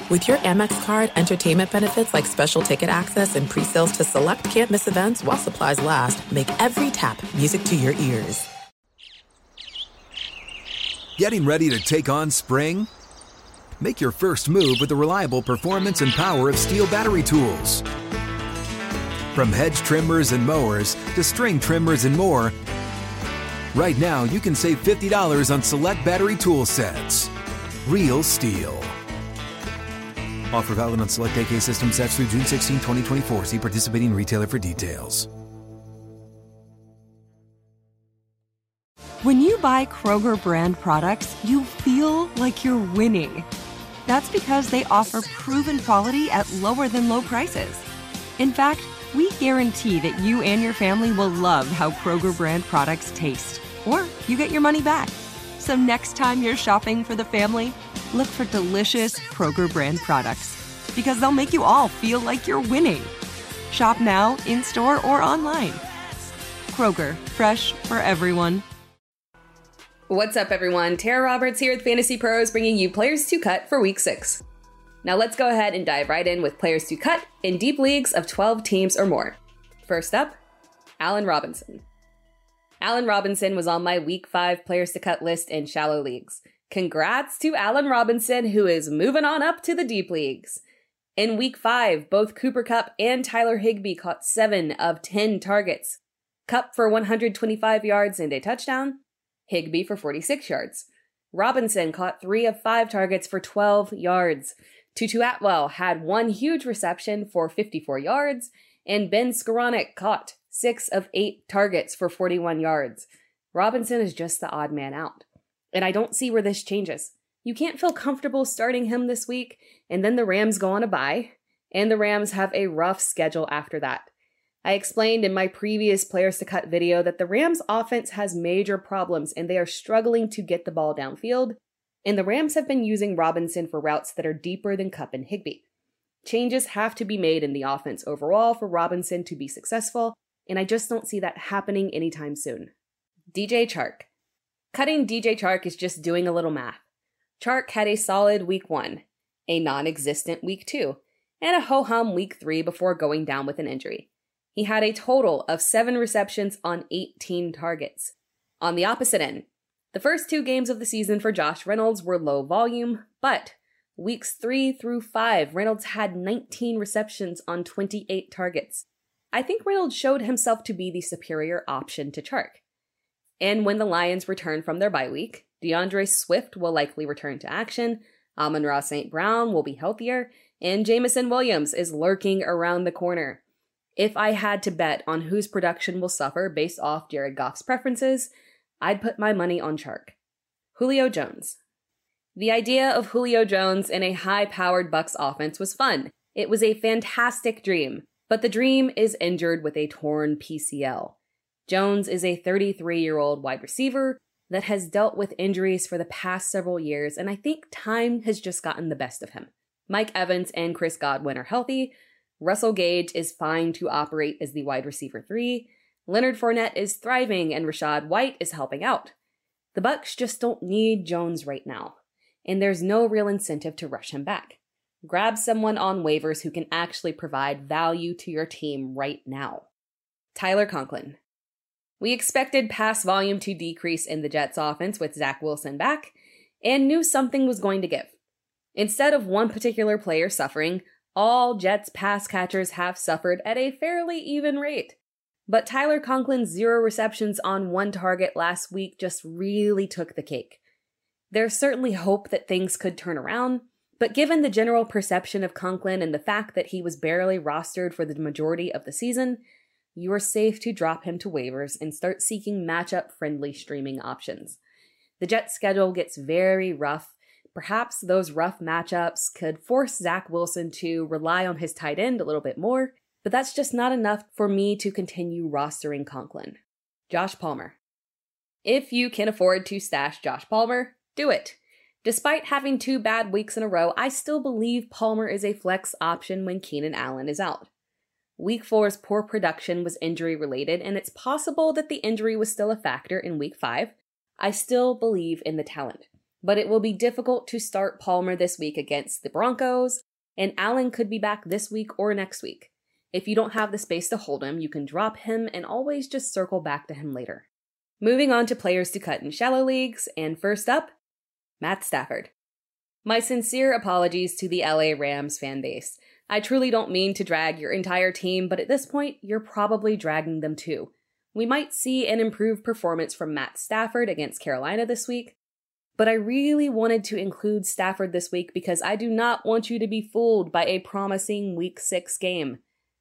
With your Amex card, entertainment benefits like special ticket access and pre-sales to select can't-miss events while supplies last make every tap music to your ears. Getting ready to take on spring? Make your first move with the reliable performance and power of Steel battery tools. From hedge trimmers and mowers to string trimmers and more, right now you can save $50 on select battery tool sets. Real Steel. Offer valid on select AK system sets through June 16, 2024. See participating retailer for details. When you buy Kroger brand products, you feel like you're winning. That's because they offer proven quality at lower than low prices. In fact, we guarantee that you and your family will love how Kroger brand products taste, or you get your money back. So next time you're shopping for the family, look for delicious Kroger brand products, because they'll make you all feel like you're winning. Shop now, in-store, or online. Kroger, fresh for everyone. What's up, everyone? Tara Roberts here with Fantasy Pros, bringing you Players to Cut for Week 6. Now let's go ahead and dive right in with Players to Cut in deep leagues of 12 teams or more. First up, Allen Robinson. Allen Robinson was on my Week 5 Players to Cut list in shallow leagues. Congrats to Allen Robinson, who is moving on up to the deep leagues. In Week 5, both Cooper Kupp and Tyler Higbee caught 7 of 10 targets. Kupp for 125 yards and a touchdown, Higbee for 46 yards. Robinson caught 3 of 5 targets for 12 yards. Tutu Atwell had 1 huge reception for 54 yards, and Ben Skowronek caught 6 of 8 targets for 41 yards. Robinson is just the odd man out. And I don't see where this changes. You can't feel comfortable starting him this week, and then the Rams go on a bye, and the Rams have a rough schedule after that. I explained in my previous Players to Cut video that the Rams offense has major problems and they are struggling to get the ball downfield, and the Rams have been using Robinson for routes that are deeper than Kupp and Higbee. Changes have to be made in the offense overall for Robinson to be successful, and I just don't see that happening anytime soon. DJ Chark. Cutting DJ Chark is just doing a little math. Chark had a solid Week 1, a non-existent Week 2, and a ho-hum Week 3 before going down with an injury. He had a total of 7 receptions on 18 targets. On the opposite end, the first 2 games of the season for Josh Reynolds were low volume, but Weeks 3 through 5, Reynolds had 19 receptions on 28 targets. I think Reynolds showed himself to be the superior option to Chark. And when the Lions return from their bye week, DeAndre Swift will likely return to action, Amon-Ra St. Brown will be healthier, and Jameson Williams is lurking around the corner. If I had to bet on whose production will suffer based off Jared Goff's preferences, I'd put my money on Chark. Julio Jones. The idea of Julio Jones in a high-powered Bucs offense was fun. It was a fantastic dream, but the dream is injured with a torn PCL. Jones is a 33-year-old wide receiver that has dealt with injuries for the past several years, and I think time has just gotten the best of him. Mike Evans and Chris Godwin are healthy. Russell Gage is fine to operate as the wide receiver 3. Leonard Fournette is thriving, and Rachaad White is helping out. The Bucs just don't need Jones right now, and there's no real incentive to rush him back. Grab someone on waivers who can actually provide value to your team right now. Tyler Conklin. We expected pass volume to decrease in the Jets offense with Zach Wilson back, and knew something was going to give. Instead of one particular player suffering, all Jets pass catchers have suffered at a fairly even rate. But Tyler Conklin's 0 receptions on 1 target last week just really took the cake. There's certainly hope that things could turn around, but given the general perception of Conklin and the fact that he was barely rostered for the majority of the season, you are safe to drop him to waivers and start seeking matchup-friendly streaming options. The Jets' schedule gets very rough. Perhaps those rough matchups could force Zach Wilson to rely on his tight end a little bit more, but that's just not enough for me to continue rostering Conklin. Josh Palmer. If you can afford to stash Josh Palmer, do it. Despite having 2 bad weeks in a row, I still believe Palmer is a flex option when Keenan Allen is out. Week 4's poor production was injury-related, and it's possible that the injury was still a factor in Week 5. I still believe in the talent. but it will be difficult to start Palmer this week against the Broncos, and Allen could be back this week or next week. If you don't have the space to hold him, you can drop him and always just circle back to him later. Moving on to players to cut in shallow leagues, and first up, Matt Stafford. My sincere apologies to the LA Rams fan base. I truly don't mean to drag your entire team, but at this point, you're probably dragging them too. We might see an improved performance from Matt Stafford against Carolina this week, but I really wanted to include Stafford this week because I do not want you to be fooled by a promising Week 6 game.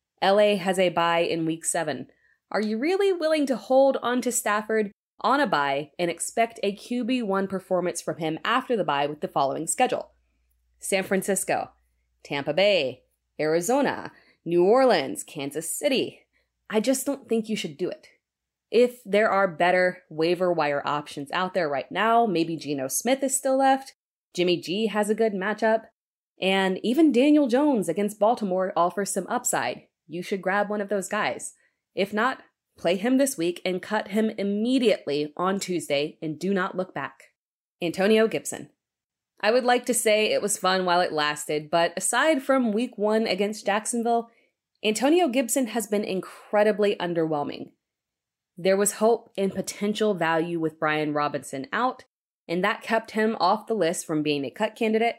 LA has a bye in Week 7. Are you really willing to hold on to Stafford on a bye and expect a QB1 performance from him after the bye with the following schedule? San Francisco, Tampa Bay, Arizona, New Orleans, Kansas City. I just don't think you should do it. If there are better waiver wire options out there right now, maybe Geno Smith is still left, Jimmy G has a good matchup, and even Daniel Jones against Baltimore offers some upside. You should grab one of those guys. If not, play him this week and cut him immediately on Tuesday and do not look back. Antonio Gibson. I would like to say it was fun while it lasted, but aside from Week 1 against Jacksonville, Antonio Gibson has been incredibly underwhelming. There was hope and potential value with Brian Robinson out, and that kept him off the list from being a cut candidate.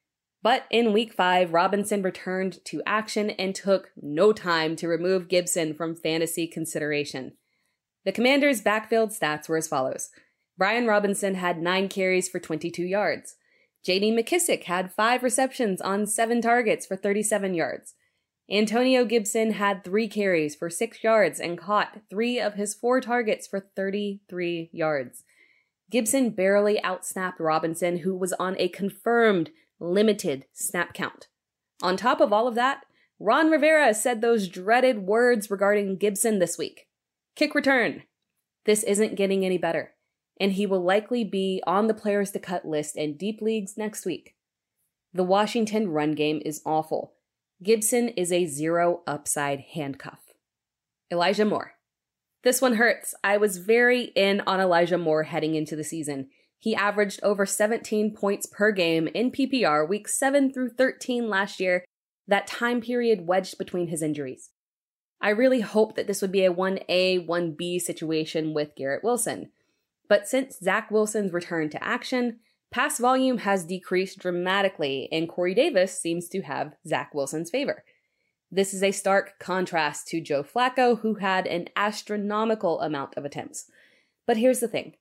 But in Week 5, Robinson returned to action and took no time to remove Gibson from fantasy consideration. The Commanders' backfield stats were as follows. Brian Robinson had 9 carries for 22 yards. J.D. McKissick had 5 receptions on 7 targets for 37 yards. Antonio Gibson had 3 carries for 6 yards and caught 3 of his 4 targets for 33 yards. Gibson barely outsnapped Robinson, who was on a confirmed limited snap count. On top of all of that, Ron Rivera said those dreaded words regarding Gibson this week. Kick return. This isn't getting any better, and he will likely be on the players to cut list in deep leagues next week. The Washington run game is awful. Gibson is a 0 upside handcuff. Elijah Moore. This one hurts. I was very in on Elijah Moore heading into the season. He averaged over 17 points per game in PPR weeks 7 through 13 last year, that time period wedged between his injuries. I really hoped that this would be a 1A, 1B situation with Garrett Wilson. But since Zach Wilson's return to action, pass volume has decreased dramatically, and Corey Davis seems to have Zach Wilson's favor. This is a stark contrast to Joe Flacco, who had an astronomical amount of attempts. But here's the thing.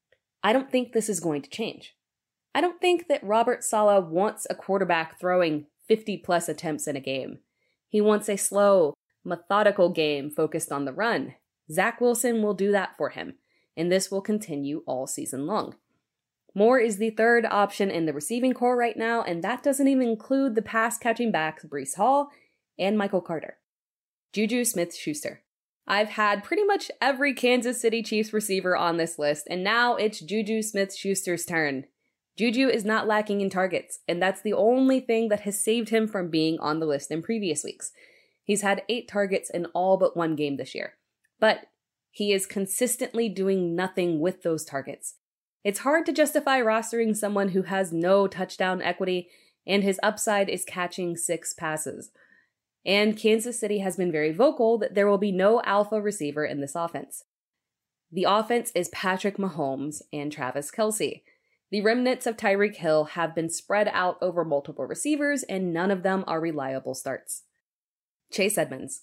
I don't think this is going to change. I don't think that Robert Saleh wants a quarterback throwing 50-plus attempts in a game. He wants a slow, methodical game focused on the run. Zach Wilson will do that for him, and this will continue all season long. Moore is the third option in the receiving core right now, and that doesn't even include the pass-catching backs Breece Hall and Michael Carter. Juju Smith-Schuster. I've had pretty much every Kansas City Chiefs receiver on this list, and now it's Juju Smith-Schuster's turn. Juju is not lacking in targets, and that's the only thing that has saved him from being on the list in previous weeks. He's had 8 targets in all but 1 game this year, but he is consistently doing nothing with those targets. It's hard to justify rostering someone who has no touchdown equity, and his upside is catching 6 passes. And Kansas City has been very vocal that there will be no alpha receiver in this offense. The offense is Patrick Mahomes and Travis Kelce. The remnants of Tyreek Hill have been spread out over multiple receivers, and none of them are reliable starts. Chase Edmonds.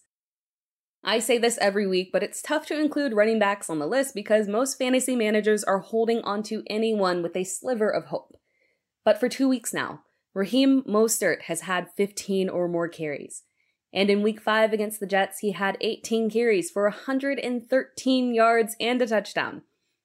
I say this every week, but it's tough to include running backs on the list because most fantasy managers are holding onto anyone with a sliver of hope. But for 2 weeks now, Raheem Mostert has had 15 or more carries. And in Week 5 against the Jets, he had 18 carries for 113 yards and a touchdown.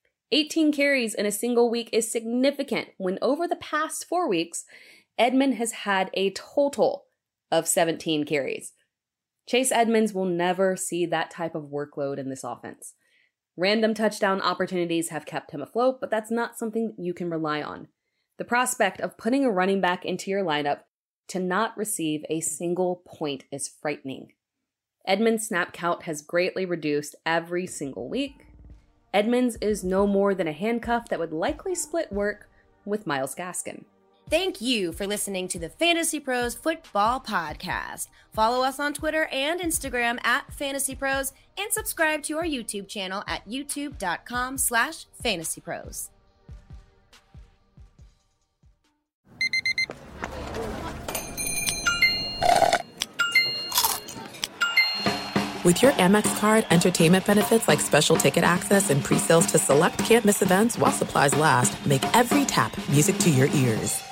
18 carries in a single week is significant when over the past 4 weeks, Edmonds has had a total of 17 carries. Chase Edmonds will never see that type of workload in this offense. Random touchdown opportunities have kept him afloat, but that's not something that you can rely on. The prospect of putting a running back into your lineup to not receive a single point is frightening. Edmonds' snap count has greatly reduced every single week. Edmonds is no more than a handcuff that would likely split work with Miles Gaskin. Thank you for listening to the Fantasy Pros Football Podcast. Follow us on Twitter and Instagram at Fantasy Pros and subscribe to our YouTube channel at youtube.com/fantasypros. With your Amex card, entertainment benefits like special ticket access and pre-sales to select can't-miss events while supplies last make every tap music to your ears.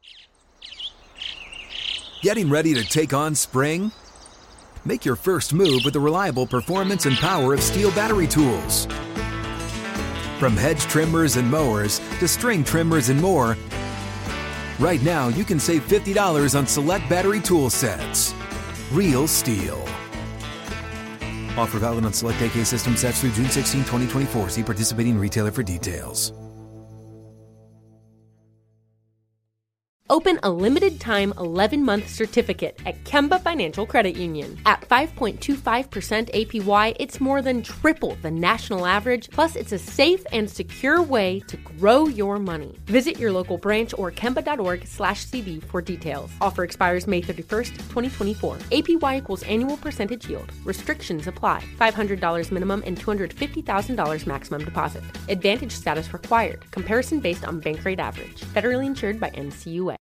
Getting ready to take on spring? Make your first move with the reliable performance and power of Steel battery tools. From hedge trimmers and mowers to string trimmers and more, right now you can save $50 on select battery tool sets. Real Steel. Offer valid on select AK system sets through June 16, 2024. See participating retailer for details. Open a limited-time 11-month certificate at Kemba Financial Credit Union. At 5.25% APY, it's more than triple the national average, plus it's a safe and secure way to grow your money. Visit your local branch or kemba.org/cb for details. Offer expires May 31st, 2024. APY equals annual percentage yield. Restrictions apply. $500 minimum and $250,000 maximum deposit. Advantage status required. Comparison based on bank rate average. Federally insured by NCUA.